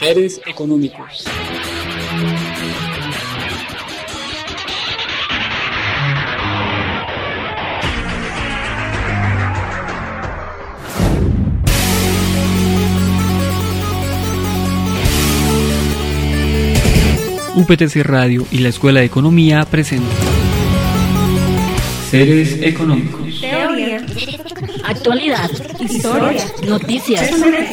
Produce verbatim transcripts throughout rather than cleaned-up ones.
Seres económicos. U P T C Radio y la Escuela de Economía presentan Seres Económicos. Teoría, actualidad, historia, noticias.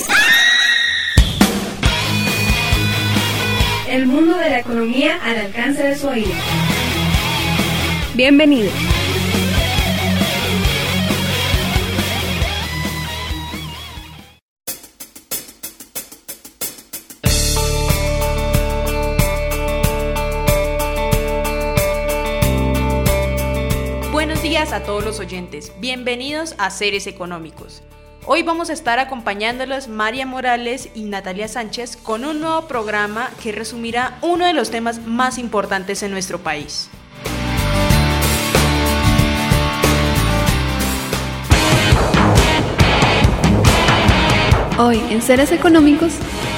El mundo de la economía al alcance de su oído. Bienvenidos. Buenos días a todos los oyentes, bienvenidos a Seres Económicos. Hoy vamos a estar acompañándolos María Morales y Natalia Sánchez con un nuevo programa que resumirá uno de los temas más importantes en nuestro país. Hoy en Seres Económicos.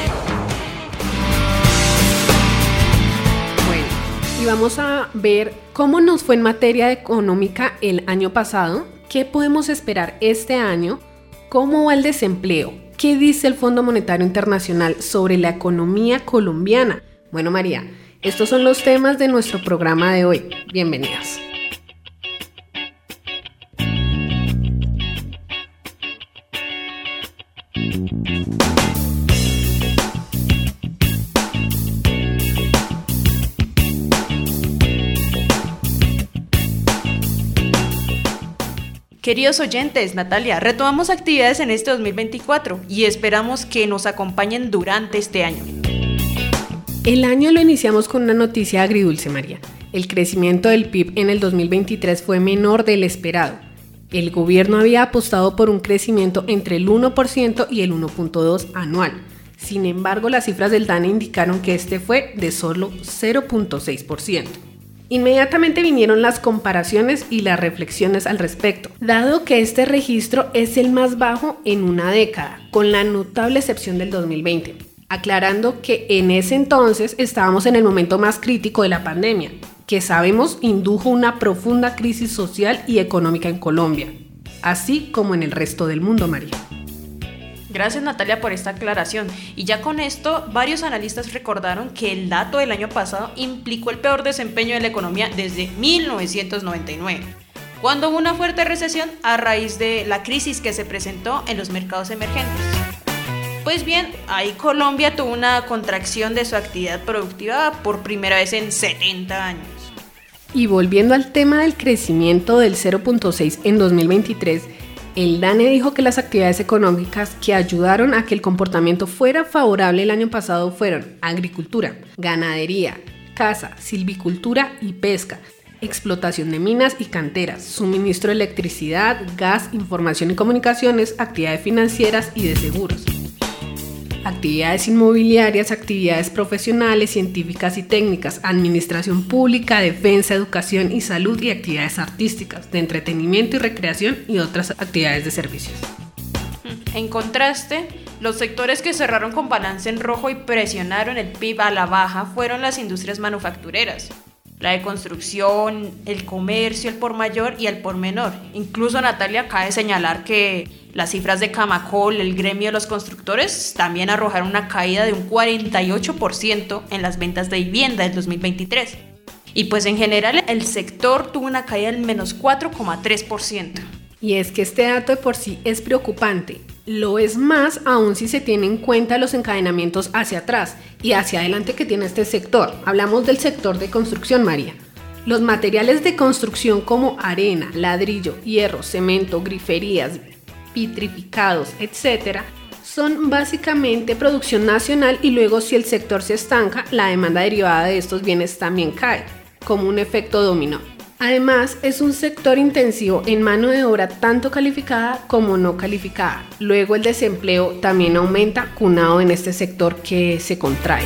Y vamos a ver cómo nos fue en materia económica el año pasado, qué podemos esperar este año, cómo va el desempleo, qué dice el Fondo Monetario Internacional sobre la economía colombiana. Bueno, María, estos son los temas de nuestro programa de hoy. Bienvenidas. Queridos oyentes, Natalia, retomamos actividades en este dos mil veinticuatro y esperamos que nos acompañen durante este año. El año lo iniciamos con una noticia agridulce, María. El crecimiento del P I B en el dos mil veintitrés fue menor del esperado. El gobierno había apostado por un crecimiento entre el uno por ciento y el uno punto dos por ciento anual. Sin embargo, las cifras del DANE indicaron que este fue de solo cero punto seis por ciento. Inmediatamente vinieron las comparaciones y las reflexiones al respecto, dado que este registro es el más bajo en una década, con la notable excepción del dos mil veinte, aclarando que en ese entonces estábamos en el momento más crítico de la pandemia, que sabemos indujo una profunda crisis social y económica en Colombia, así como en el resto del mundo, María. Gracias, Natalia, por esta aclaración. Y ya con esto, varios analistas recordaron que el dato del año pasado implicó el peor desempeño de la economía desde mil novecientos noventa y nueve, cuando hubo una fuerte recesión a raíz de la crisis que se presentó en los mercados emergentes. Pues bien, ahí Colombia tuvo una contracción de su actividad productiva por primera vez en setenta años. Y volviendo al tema del crecimiento del cero punto seis en dos mil veintitrés, el DANE dijo que las actividades económicas que ayudaron a que el comportamiento fuera favorable el año pasado fueron agricultura, ganadería, caza, silvicultura y pesca, explotación de minas y canteras, suministro de electricidad, gas, información y comunicaciones, actividades financieras y de seguros, actividades inmobiliarias, actividades profesionales, científicas y técnicas, administración pública, defensa, educación y salud y actividades artísticas, de entretenimiento y recreación y otras actividades de servicios. En contraste, los sectores que cerraron con balance en rojo y presionaron el P I B a la baja fueron las industrias manufactureras, la de construcción, el comercio, el por mayor y el por menor. Incluso, Natalia, cabe señalar que las cifras de Camacol, el gremio de los constructores, también arrojaron una caída de un cuarenta y ocho por ciento en las ventas de vivienda del dos mil veintitrés. Y pues en general el sector tuvo una caída del menos cuatro coma tres por ciento. Y es que este dato de por sí es preocupante. Lo es más aún si se tiene en cuenta los encadenamientos hacia atrás y hacia adelante que tiene este sector. Hablamos del sector de construcción, María. Los materiales de construcción como arena, ladrillo, hierro, cemento, griferías, vitrificados, etcétera, son básicamente producción nacional y luego si el sector se estanca, la demanda derivada de estos bienes también cae, como un efecto dominó. Además, es un sector intensivo en mano de obra tanto calificada como no calificada. Luego el desempleo también aumenta, cunado en este sector que se contrae.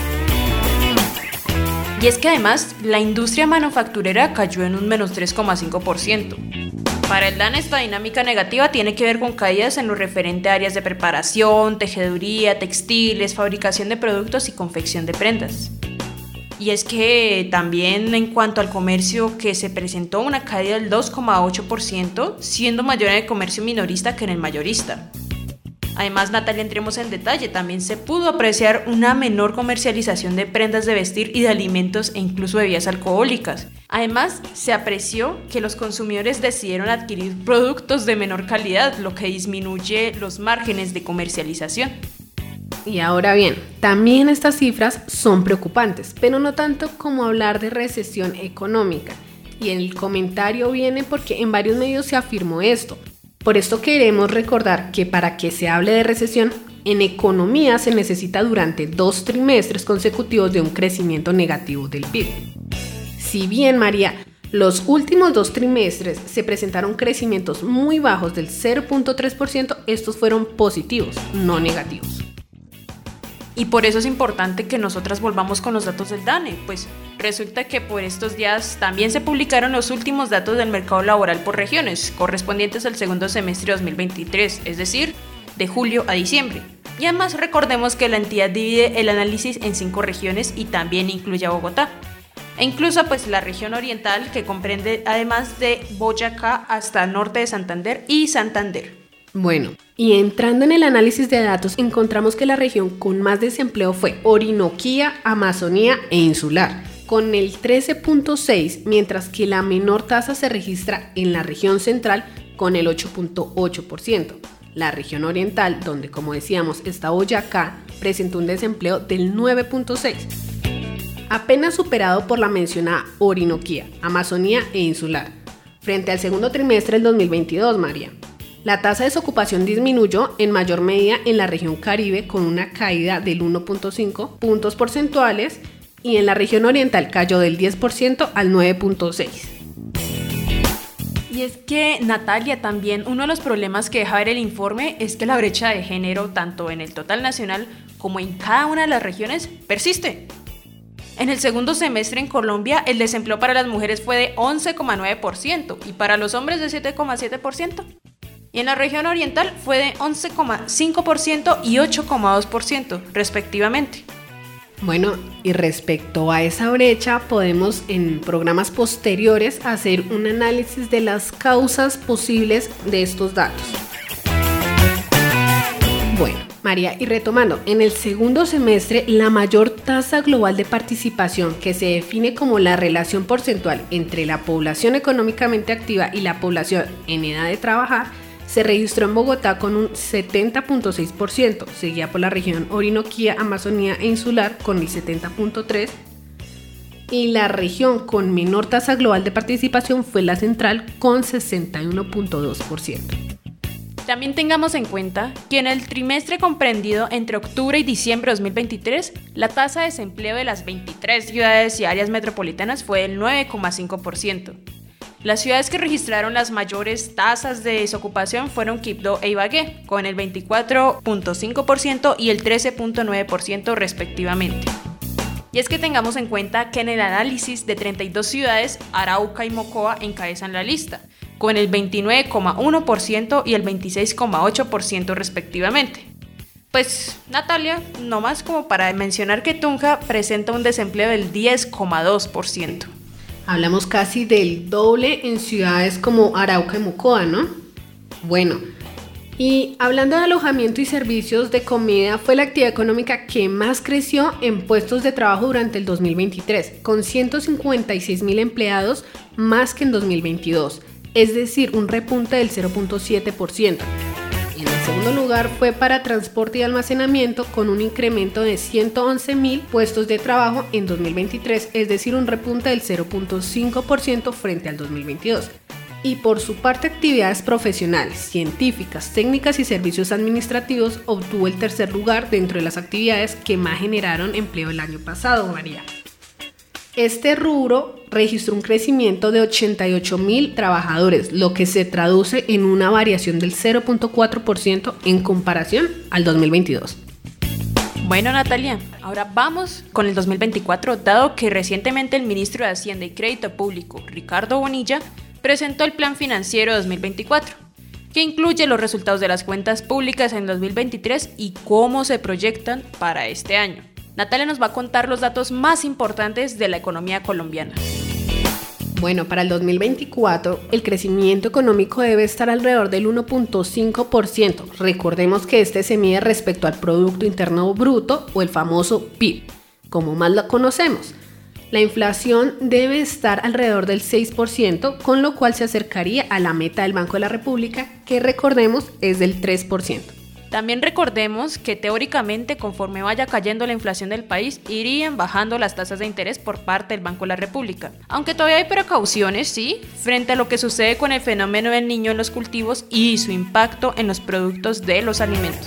Y es que además la industria manufacturera cayó en un menos tres coma cinco por ciento. Para el DANE esta dinámica negativa tiene que ver con caídas en lo referente a áreas de preparación, tejeduría, textiles, fabricación de productos y confección de prendas. Y es que también en cuanto al comercio, que se presentó una caída del dos coma ocho por ciento, siendo mayor en el comercio minorista que en el mayorista. Además, Natalia, entremos en detalle, también se pudo apreciar una menor comercialización de prendas de vestir y de alimentos e incluso bebidas alcohólicas. Además, se apreció que los consumidores decidieron adquirir productos de menor calidad, lo que disminuye los márgenes de comercialización. Y ahora bien, también estas cifras son preocupantes, pero no tanto como hablar de recesión económica. Y el comentario viene porque en varios medios se afirmó esto. Por esto queremos recordar que para que se hable de recesión, en economía se necesita durante dos trimestres consecutivos de un crecimiento negativo del P I B. Si bien, María, los últimos dos trimestres se presentaron crecimientos muy bajos del cero punto tres por ciento, estos fueron positivos, no negativos. Y por eso es importante que nosotras volvamos con los datos del DANE, pues resulta que por estos días también se publicaron los últimos datos del mercado laboral por regiones, correspondientes al segundo semestre de dos mil veintitrés, es decir, de julio a diciembre. Y además recordemos que la entidad divide el análisis en cinco regiones y también incluye a Bogotá. E incluso pues la región oriental, que comprende además de Boyacá hasta el norte de Santander y Santander. Bueno, y entrando en el análisis de datos, encontramos que la región con más desempleo fue Orinoquía, Amazonía e Insular, con el trece punto seis, mientras que la menor tasa se registra en la región central con el ocho punto ocho por ciento. La región oriental, donde como decíamos está Boyacá, presentó un desempleo del nueve punto seis, apenas superado por la mencionada Orinoquía, Amazonía e Insular, frente al segundo trimestre del dos mil veintidós, María. La tasa de desocupación disminuyó en mayor medida en la región Caribe con una caída del uno punto cinco puntos porcentuales y en la región oriental cayó del diez por ciento al nueve punto seis por ciento. Y es que, Natalia, también uno de los problemas que deja ver el informe es que la brecha de género, tanto en el total nacional como en cada una de las regiones, persiste. En el segundo semestre en Colombia, el desempleo para las mujeres fue de once coma nueve por ciento y para los hombres de siete coma siete por ciento. Y en la región oriental fue de once coma cinco por ciento y ocho coma dos por ciento, respectivamente. Bueno, y respecto a esa brecha, podemos en programas posteriores hacer un análisis de las causas posibles de estos datos. Bueno, María, y retomando, en el segundo semestre, la mayor tasa global de participación, que se define como la relación porcentual entre la población económicamente activa y la población en edad de trabajar, se registró en Bogotá con un setenta punto seis por ciento, seguida por la región Orinoquía, Amazonía e Insular con el setenta punto tres por ciento, y la región con menor tasa global de participación fue la central con sesenta y uno punto dos por ciento. También tengamos en cuenta que en el trimestre comprendido entre octubre y diciembre de dos mil veintitrés, la tasa de desempleo de las veintitrés ciudades y áreas metropolitanas fue del nueve coma cinco por ciento. Las ciudades que registraron las mayores tasas de desocupación fueron Quibdó e Ibagué, con el veinticuatro punto cinco por ciento y el trece punto nueve por ciento respectivamente. Y es que tengamos en cuenta que en el análisis de treinta y dos ciudades, Arauca y Mocoa encabezan la lista, con el veintinueve coma uno por ciento y el veintiséis coma ocho por ciento respectivamente. Pues, Natalia, no más como para mencionar que Tunja presenta un desempleo del diez coma dos por ciento. Hablamos casi del doble en ciudades como Arauca y Mocoa, ¿no? Bueno, y hablando de alojamiento y servicios de comida, fue la actividad económica que más creció en puestos de trabajo durante el dos mil veintitrés, con ciento cincuenta y seis mil empleados más que en dos mil veintidós, es decir, un repunte del cero punto siete por ciento. En el segundo lugar fue para transporte y almacenamiento con un incremento de ciento once mil puestos de trabajo en dos mil veintitrés, es decir, un repunte del cero punto cinco por ciento frente al dos mil veintidós. Y por su parte, actividades profesionales, científicas, técnicas y servicios administrativos obtuvo el tercer lugar dentro de las actividades que más generaron empleo el año pasado, María. Este rubro registró un crecimiento de ochenta y ocho mil trabajadores, lo que se traduce en una variación del cero punto cuatro por ciento en comparación al dos mil veintidós. Bueno, Natalia, ahora vamos con el dos mil veinticuatro, dado que recientemente el ministro de Hacienda y Crédito Público, Ricardo Bonilla, presentó el Plan Financiero dos mil veinticuatro, que incluye los resultados de las cuentas públicas en dos mil veintitrés y cómo se proyectan para este año. Natalia nos va a contar los datos más importantes de la economía colombiana. Bueno, para el dos mil veinticuatro el crecimiento económico debe estar alrededor del uno punto cinco por ciento. Recordemos que este se mide respecto al Producto Interno Bruto o el famoso P I B, como más lo conocemos. La inflación debe estar alrededor del seis por ciento, con lo cual se acercaría a la meta del Banco de la República, que recordemos es del tres por ciento. También recordemos que teóricamente conforme vaya cayendo la inflación del país, irían bajando las tasas de interés por parte del Banco de la República. Aunque todavía hay precauciones, sí, frente a lo que sucede con el fenómeno del niño en los cultivos y su impacto en los productos de los alimentos.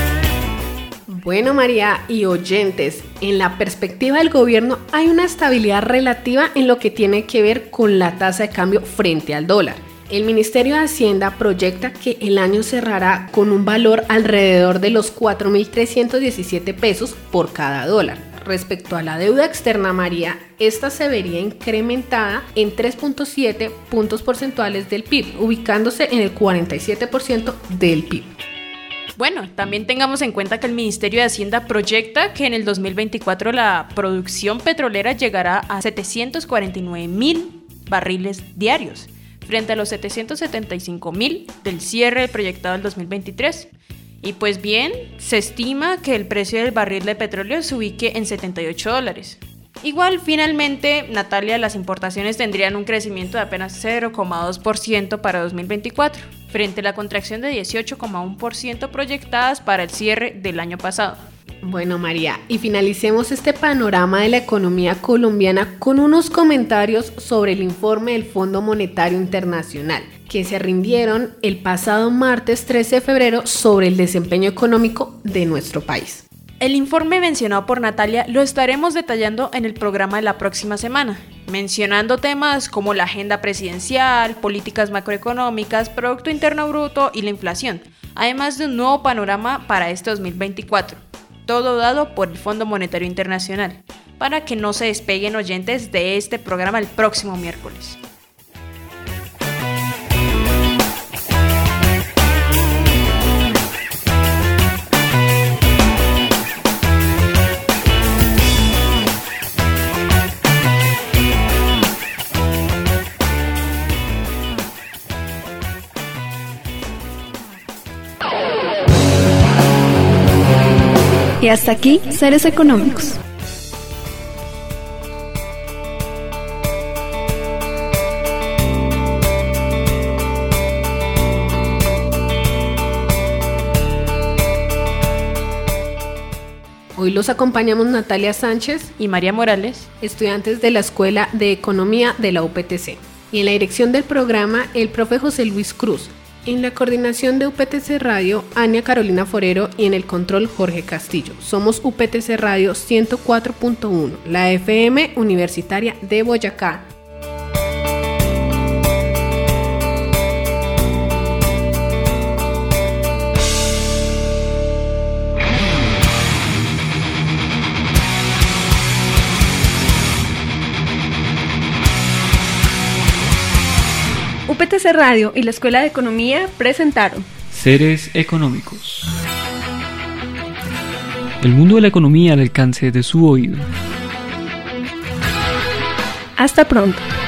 Bueno, María y oyentes, en la perspectiva del gobierno hay una estabilidad relativa en lo que tiene que ver con la tasa de cambio frente al dólar. El Ministerio de Hacienda proyecta que el año cerrará con un valor alrededor de los cuatro mil trescientos diecisiete pesos por cada dólar. Respecto a la deuda externa, María, esta se vería incrementada en tres punto siete puntos porcentuales del P I B, ubicándose en el cuarenta y siete por ciento del P I B. Bueno, también tengamos en cuenta que el Ministerio de Hacienda proyecta que en el dos mil veinticuatro la producción petrolera llegará a setecientos cuarenta y nueve mil barriles diarios, frente a los setecientos setenta y cinco mil del cierre proyectado del dos mil veintitrés. Y pues bien, se estima que el precio del barril de petróleo se ubique en setenta y ocho dólares. Igual, finalmente, Natalia, las importaciones tendrían un crecimiento de apenas cero coma dos por ciento para dos mil veinticuatro, frente a la contracción de dieciocho coma uno por ciento proyectadas para el cierre del año pasado. Bueno, María, y finalicemos este panorama de la economía colombiana con unos comentarios sobre el informe del Fondo Monetario Internacional, que se rindieron el pasado martes trece de febrero sobre el desempeño económico de nuestro país. El informe mencionado por Natalia lo estaremos detallando en el programa de la próxima semana, mencionando temas como la agenda presidencial, políticas macroeconómicas, Producto Interno Bruto y la inflación, además de un nuevo panorama para este dos mil veinticuatro, todo dado por el Fondo Monetario Internacional, para que no se despeguen oyentes de este programa el próximo miércoles. Y hasta aquí, Seres Económicos. Hoy los acompañamos Natalia Sánchez y María Morales, estudiantes de la Escuela de Economía de la U P T C. Y en la dirección del programa, el profe José Luis Cruz. En la coordinación de U P T C Radio, Ania Carolina Forero, y en el control, Jorge Castillo. Somos U P T C Radio ciento cuatro punto uno, la F M Universitaria de Boyacá. U P T C Radio y la Escuela de Economía presentaron Seres Económicos. El mundo de la economía al alcance de su oído. Hasta pronto.